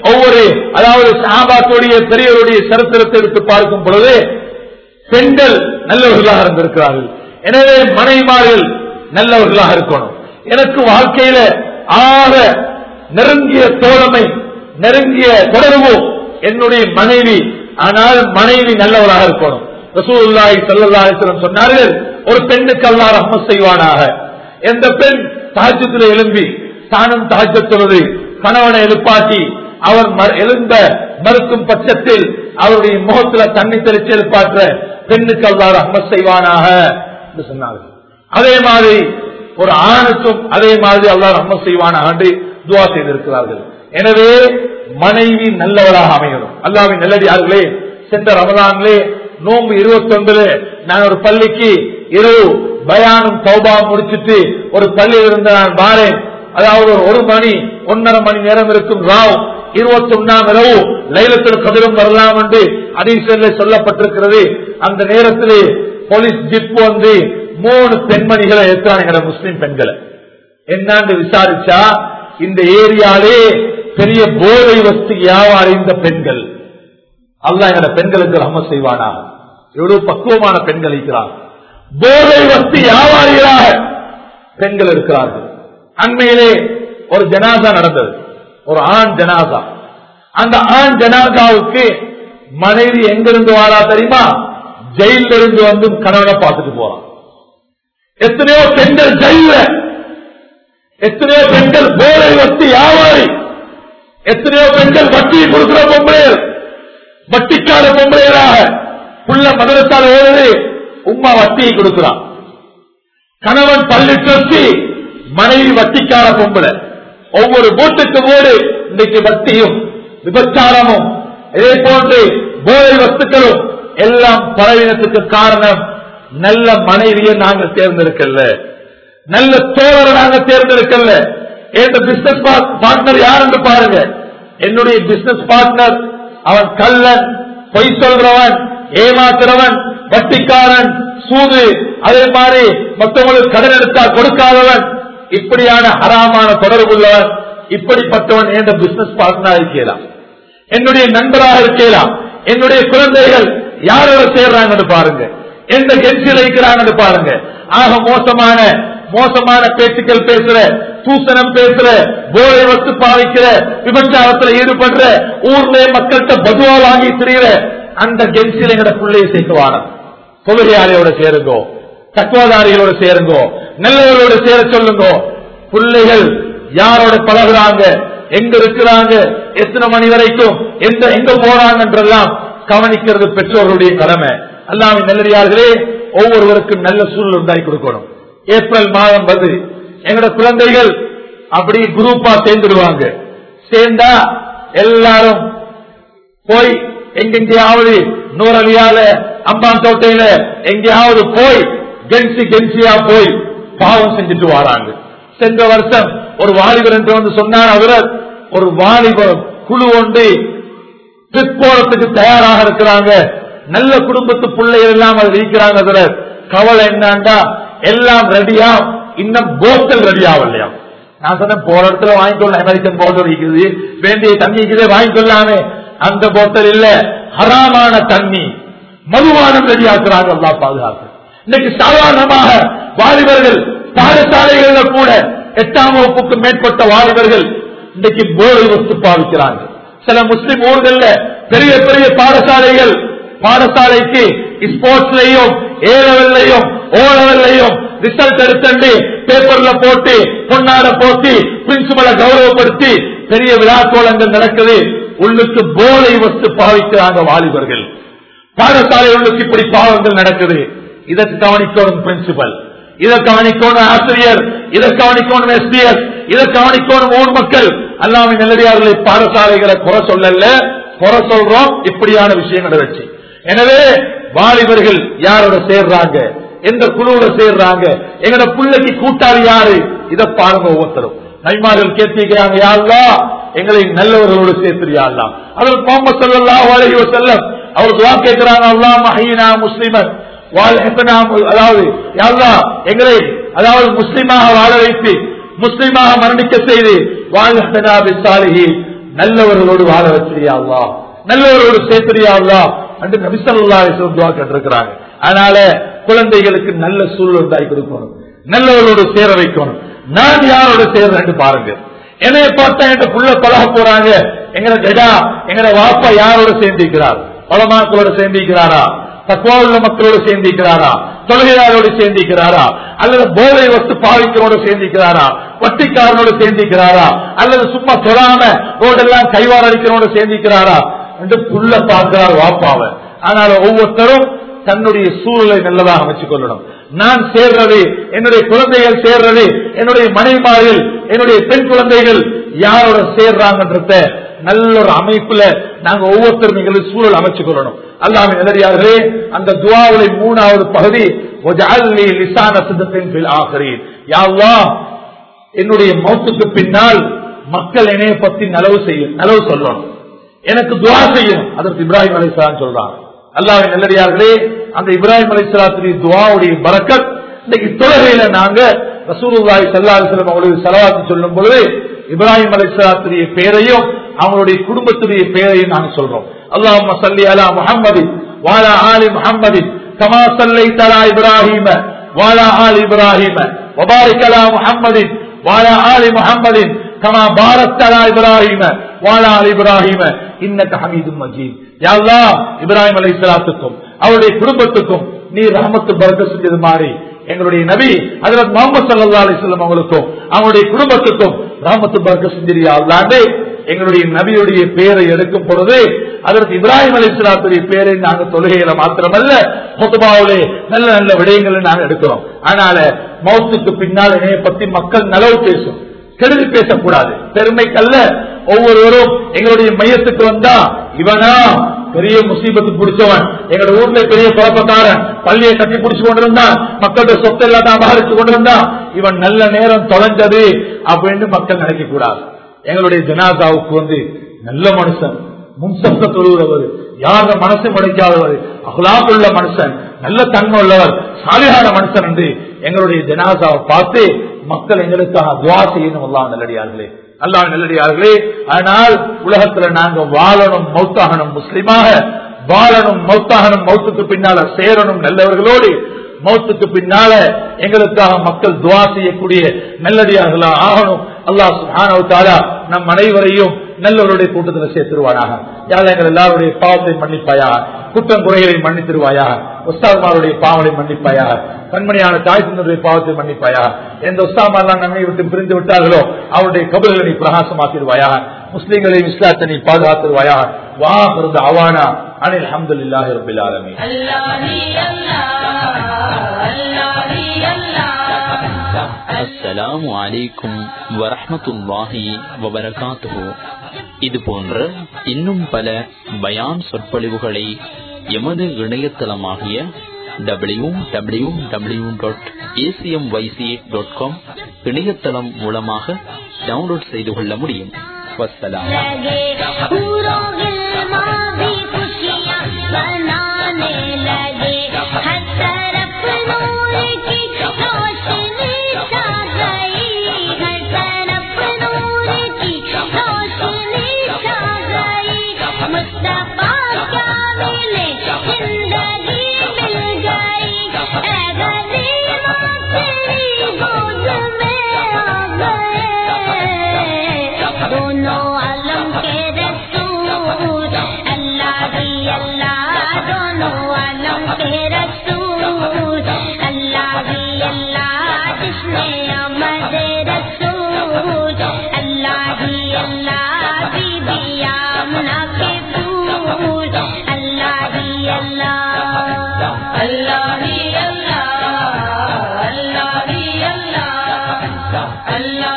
ஒவ்வொரு அதாவது சஹாபாக்களுடைய பெரியவருடைய சரித்திரத்தை எடுத்து பார்க்கும் பொழுது பெண்கள் நல்லவர்களாக இருந்திருக்கிறார்கள். எனவே மனைவிமார்கள் நல்லவர்களாக இருக்கணும். எனக்கு வாழ்க்கையில ஆக நெருங்கிய தோழமை, நெருங்கிய தொடர்பு என்னுடைய மனைவி. ஆனால் மனைவி நல்லவராக இருக்கணும். ரசூலுல்லாஹி ஸல்லல்லாஹு அலைஹி வஸல்லம் சொன்னார்கள், ஒரு பெண்ணுக்கு அல்லாஹ் ரஹ்மத் செய்வானாக. எந்த பெண் தஹஜ்ஜுதிலே எழும்பி தானும் தஹஜ்ஜத் தொழுது கணவனை எழுப்பாட்டி அவர் எழுந்த மறுக்கும் பட்சத்தில் அவருடைய முகத்துல தண்ணி தெளிச்சு எழுப்பாற்ற பெண்ணுக்கு அல்லாஹ் ரஹ்மத் செய்வானாக என்று சொன்னார்கள். அதே மாதிரி ஒரு ஆணுக்கும் அதே மாதிரி அல்லாஹ் ரஹ்மத் செய்வானாக என்று துஆ செய்திருக்கிறார்கள். எனவே மனைவி நல்லவராக அமையணும். அல்லாஹ்வின் நல்லடியார்களே, சென்ற ரமலானிலே நோன்பு இருபத்தி ஒன்பதுல நான் ஒரு பள்ளிக்கு இரவு பயானும் தௌபா முடிச்சுட்டு ஒரு பள்ளியில் இருந்த நான் பாரேன். அதாவது ஒரு மணி ஒன்னரை மணி நேரம் இருக்கும் ராவ் இருபத்தி ஒன்னாம் இரவு லைலத்துல் கத்ரும் வரலாம் என்று ஹதீஸில் சொல்லப்பட்டிருக்கிறது. அந்த நேரத்தில் போலீஸ் ஜிப் வந்து மூணு பெண்மணிகளை ஏற்றாங்க, முஸ்லிம் பெண்களை. என்னன்னு விசாரிச்சா இந்த ஏரியாலே பெரிய போதை வஸ்து வியாபாரி இந்த பெண்கள். அல்லாஹ் எங்கட பெண்களுக்கு ரஹ்மத் செய்வானா. எவ்வளவு பக்குவமான பெண்கள் இருக்கிறார். போதை வஸ்து வியாபாரிகளாக பெண்கள் இருக்கிறார்கள். அண்மையிலே ஒரு ஜனாசா நடந்தது, ஒரு ஆண் ஜனாசா. அந்த ஆண் ஜனாசாவுக்கு மனைவி எங்கிருந்து வாரா தெரியுமா? ஜெயில இருந்து வந்து கணவனை பார்த்துட்டு போறான். எத்தனையோ பெண்கள் ஜெயில, எத்தனையோ பெண்கள் போதை வஸ்து வியாபாரி, எத்தனையோ பெண்கள் வட்டி கொடுக்கிற பொம்பளையர், வட்டிக்கார பொம்பளையராக புள்ள மதரசால ஓடுது, உம்மா வட்டியை கொடுக்கிறான். கணவன் பள்ளி ட்ரஸ்டி, மனைவி வட்டிக்கார பொம்பளை. ஒவ்வொரு வீட்டுக்கு வீடு இன்றைக்கு வட்டியும் விபச்சாரமும் இதே போன்று போதை வஸ்துக்களும் எல்லாம் பலவீனத்துக்கு காரணம் நல்ல மனைவியை நாங்கள் தேர்ந்தெடுக்கல, நல்ல தோழரை நாங்கள் தேர்ந்தெடுக்கல. என் பிசினஸ் பார்ட்னர் யார் என்று பாருங்க. என்னுடைய பிசினஸ் பார்ட்னர் அவன் கள்ளன், பொய் சொல்றவன், ஏமாத்துறவன், வட்டிக்காரன், சூது, அதே மாதிரி மற்றவங்களுக்கு கடன் எடுத்தா கொடுக்காதவன், இப்படியான ஹராமான தொடர்பு உள்ளவன். இப்படிப்பட்டவன் என்ற பிசினஸ் பார்ட்னரா இருக்கலாம், என்னுடைய நண்பராக இருக்கலாம். என்னுடைய குழந்தைகள் யாரோட சேர்றாங்கன்னு பாருங்க, எந்த கென்சியில் இருக்கிறாங்கன்னு பாருங்க. ஆக மோசமான மோசமான பேச்சுக்கள் பேசுற, தூசணம் பேசுற, போதை வஸ்து பாவிக்கிற, விபச்சாரத்தில் ஈடுபடுற, ஊர்ல மக்கள்கிட்ட பதுவா வாங்கி திரிகிற அந்த கென்சியில் எங்கட பிள்ளையை சேர்க்குவான. தொழுகையாளியோட சேருங்கோ, தக்குவதாரிகளோட சேருங்கோ, நல்லவர்களோட சேர சொல்லுங்க. பிள்ளைகள் யாரோட பழகுறாங்க, எங்க இருக்கிறாங்க, எத்தனை மணி வரைக்கும் எந்த எங்க போறாங்கன்றெல்லாம் கவனிக்கிறது பெற்றோர்களுடைய கடமை. அல்லாஹ்வின் நல்லடியார்களே, ஒவ்வொருவருக்கும் நல்ல சூழல் உண்டாக்கி கொடுக்கணும். ஏப்ரல் மாதம் வந்து எங்கட குழந்தைகள் அப்படி குரூப்பா சேர்ந்துடுவாங்க. சேர்ந்தா எல்லாரும் போய் எங்கெங்கயாவது நூறலியால அம்பான் தோட்டையில எங்கேயாவது போய் கென்சி கென்சியா போய் பாவம் செஞ்சுட்டு வராங்க. சென்ற வருஷம் ஒரு வாலிபர் என்று வந்து சொன்னார். அவர் ஒரு வாலிபர் குழு ஒன்று ட்ரிப் போறதுக்கு தயாராக இருக்கிறாங்க. நல்ல குடும்பத்து பிள்ளைகள் எல்லாம் அது இருக்கிறாங்க. அதுல கவலை என்னண்டா எல்லாம் ரெடியா, இன்னும் போத்தல் ரெடியாவில்லையா. நான் சொன்னேன் போற இடத்துல வாங்கிக்கொள்ள, அமெரிக்கன் போத்தல் இருக்குது, வேண்டிய தண்ணிக்குதே வாங்கிக்கொள்ளாமே. அந்த போத்தல் இல்ல, ஹராமான தண்ணி, மதுவானம் ரெடியாக்குறாங்க. அல்லா பாதுகாப்பு. இன்னைக்கு சாதாரணமாக வாலிபர்கள் பாடசாலைகளில் கூட எட்டாம் வகுப்புக்கு மேற்பட்ட வாலிபர்கள் இன்றைக்கு போதை வஸ்து பாவிக்கிறாங்க. சில முஸ்லிம் ஊர்கள்ல பெரிய பெரிய பாடசாலைகள், பாடசாலைக்கு ஸ்போர்ட்ஸ்லயும் ஏ லெவல்லையும் ஓ லெவல்லையும் ரிசல்ட் எடுத்து பேப்பர்ல போட்டு பொன்னாட போட்டு பிரின்சிபலை கௌரவப்படுத்தி பெரிய விழாக்கோலங்கள் நடக்குது. உள்ளுக்கு போதை வஸ்து பாவிக்கிறாங்க வாலிபர்கள். பாடசாலை உள்ளுக்கு இப்படி பாவங்கள் நடக்குது. இதற்கு கவனிக்கணும் பிரின்சிபல், இதை கவனிக்கணும் ஆசிரியர், இதை கவனிக்கணும் எஸ்பிஎஸ், இதை கவனிக்கணும் ஊர் மக்கள். அல்லாஹ்வின் நல்லடியார்களை பாடசாலைகளை குறை சொல்லல, குறை சொல்றோம் இப்படியான விஷயங்களை வச்சு. எனவே வாலிபர்கள் யாரோட சேர்றாங்க, எந்த குழுவோட சேர்றாங்க, எங்கட பிள்ளைக்கு கூட்டாளி யாரு, இதை பாருங்க. ஒவ்வொருத்தரும் நபிமார்கள் கேட்டிருக்கிறாங்க, யா அல்லாஹ் எங்களை நல்லவர்களோடு சேர்த்துறியா அல்லாஹ். அவர் முஹம்மது ஸல்லல்லாஹு அலைஹி வஸல்லம் அவர் துஆ கேட்கிறாங்க, அல்லாஹ் மஹீனா முஸ்லிமன் வாழ்ஹினா, அதாவது யா அல்லாஹ் எங்களை அதாவது முஸ்லிமாக வாழ வைத்து முஸ்லிமாக மரணிக்க செய்து வாழ்ஹினா பிஸ்ஸாலிஹீன், நல்லவர்களோடு வாழ வச்சிரியா அல்லாஹ், நல்லவர்களோடு சேர்த்திரியா அல்லாஹ் என்று நபி ஸல்லல்லாஹு அலைஹி வஸல்லம் துஆ கேட்டிருக்கிறாங்க. அதனால குழந்தைகளுக்கு நல்ல சூழல் உண்டாக்கி கொடுக்கணும், நல்லவர்களோடு சேர வைக்கணும். நான் யாரோட சேர்றேன்னு பாருங்க. என்னைய பார்த்தா என் புள்ள பழக போறாங்க, எங்கட டெடா எங்கட வாப்பா யாரோட சேர்ந்திருக்கிறார்? பலமாக்களோட சேர்ந்திருக்கிறாரா? தக்வா உள்ள மக்களோடு சேர்ந்திருக்கிறாரா? தொழுகையாரோடு சேர்ந்திருக்கிறாரா? அல்லது போதை வஸ்து பாவிக்கிறோட சேர்ந்திருக்கிறாரா? வட்டிக்காரனோடு சேர்ந்திருக்கிறாரா? அல்லது சும்மா சொல்லாம ரோடெல்லாம் கைவார அடிக்கிறோட சேர்ந்திருக்கிறாரா என்று புள்ள பார்க்கிறார் வாப்பாவை. அதனால ஒவ்வொருத்தரும் தன்னுடைய சூழலை நல்லதாக அமைச்சுக் கொள்ளணும். நான் சேர்றது, என்னுடைய குழந்தைகள் சேர்றது, என்னுடைய மனைவிமார்கள், என்னுடைய பெண் குழந்தைகள் யாரோட சேர்றாங்கன்றத நல்ல ஒரு அமைப்புல நாங்க ஒவ்வொருத்தரும் எங்களுக்கு சூழல் அமைச்சுக் கொள்ளணும். அல்லாஹ்வின் நல்லடியார்களே, அந்த துஆவுடைய மூணாவது பகுதி வஜஅல்னி லிஸான சித்கின் ஃபில் ஆகிரீன். யா அல்லாஹ், என்னுடைய மௌத்துக்கு பின்னால் மக்கள் என்னைய பத்தி நலவு செய்யும், நலவு சொல்லணும், எனக்கு துஆ செய்யணும். அதற்கு இப்ராஹிம் அலைஹிஸ்ஸலாம் சொல்றாங்க. அல்லாஹ்வின் நல்லடியார்களே, அந்த இப்ராஹிம் அலைஹிஸ்ஸலாத்துடைய துஆவுடைய பரக்கத் இன்னைக்கு தொழுகையில நாங்க ரசூலுல்லாஹி ஸல்லல்லாஹு அலைஹி வஸல்லம் அவர்களுக்கு ஸலவாத் சொல்லும் பொழுது இப்ராஹிம் அலைஹிஸ்ஸலாத்துடைய பெயரையும் அவங்களுடைய குடும்பத்துடைய பெயரையும் நாங்க சொல்றோம். அல்லாஹும்ம ஸல்லி அலா முஹம்மதின் வ அலா ஆலி முஹம்மதின் கமா ஸல்லைத அலா இப்ராஹீம வ அலா ஆலி இப்ராஹீம வ பாரிக் அலா முஹம்மதின் வ அலா ஆலி முஹம்மதின் கமா பாரக்த அலா இப்ராஹீம வ அலா ஆலி இப்ராஹீம இன்னக ஹமீதும் மஜீத். யா அல்லாஹ், இப்ராஹிம் அலைஹிஸ்ஸலாத்துக்கும் அவருடைய குடும்பத்துக்கும் நீ ரஹ்மத்து பரக்கத் செஞ்சது மாதிரி எங்களுடைய நபி ஹஜ்ரத் முஹம்மது ஸல்லல்லாஹு அலைஹி வஸல்லம் அவங்களுக்கும் அவருடைய குடும்பத்துக்கும் ரஹ்மத்து பரக்கத் செஞ்சிரியா அல்லாஹ். எங்களுடைய நபியுடைய பெயரை எடுக்கும் பொழுது அதற்கு இப்ராஹிம் அலைஹிஸ்ஸலாத்துடைய பெயரை நாங்க தொழுகையில மாத்திரமல்ல ஹுத்பாவிலே நல்ல நல்ல விடயங்களை நாங்க எடுக்கிறோம். அதனால மௌத்துக்கு பின்னால் என்னைய பத்தி மக்கள் நலவு பேசும், கெடுதி பேசக்கூடாது. பெருமைக்கல்ல, ஒவ்வொருவரும் எங்களுடைய மையத்துக்கு வந்தா இவனா பெரிய முசீபத்து பிடிச்சவன், எங்களோட ஊர்ல பெரிய குழப்பக்காரன், பள்ளியை கட்டி பிடிச்சு கொண்டிருந்தான், மக்களுடைய சொத்தை எல்லாம் அபகரிச்சு கொண்டிருந்தான், இவன் நல்ல நேரம் தொலைஞ்சது அப்படின்னு மக்கள் நினைக்க கூடாது. எங்களுடைய ஜனாதாவுக்கு வந்து நல்ல மனுஷன், முன்சப்த தொழுகிறவர், யார மனசை மடைக்காதவர், அகலாக்குள்ள மனுஷன், நல்ல தன்மை உள்ளவர், சாலியான மனுஷன் என்று எங்களுடைய ஜனாதாவை பார்த்து மக்கள் எங்களுக்காக துஆ செய்யணும். அல்லாஹ் நல்லடியார்களே, அல்லாஹ் நல்லடியார்களே, ஆனால் உலகத்துல நாங்க வாழணும், மௌத்தாகணும், முஸ்லிமாக வாழணும், மௌத்தாகணும், மௌத்துக்கு பின்னால சேரணும் நல்லவர்களோடு, மௌத்துக்கு பின்னால எங்களுக்காக மக்கள் துஆ செய்யக்கூடிய நல்லடியார்களா ஆகணும். அல்லாஹ் சுப்ஹானஹு வ தஆலா நம் அனைவரையும் நல்லவருடைய கூட்டத்தில் சேர்த்திருவாயாக. யாழ் எங்கள் எல்லாருடைய பாவத்தை மன்னிப்பாயாக, குற்றம் குறைகளை மன்னித்திருவாயாக, உஸ்தாத்மாருடைய பாவங்களை மன்னிப்பாயாக, கண்மணியான தாய் தந்தருடைய பாவத்தை மன்னிப்பாயாக. எந்த உஸ்தாத்மாரெல்லாம் நம்மை விட்டு பிரிந்து விட்டார்களோ அவருடைய கபர்களை பிரகாசமாக்கிடுவாயாக, முஸ்லிம்களையும் இஸ்லாத்தை நீ பாதுகாத்திருவாயாக. வாஹிரு தஅவானா அனில் ஹம்துலில்லாஹி ரப்பில் ஆலமீன். அஸ்ஸலாமு அலைக்கும் வரஹ்மத்துல்லாஹி வபரகாத்துஹு. இது போன்ற இன்னும் பல பயான் சொற்பொழிவுகளை எமது இணையதளமாகிய W W W dot ACMYC dot com இணையதளம் மூலமாக டவுன்லோட் செய்து கொள்ள முடியும். வஸ்ஸலாம். Allah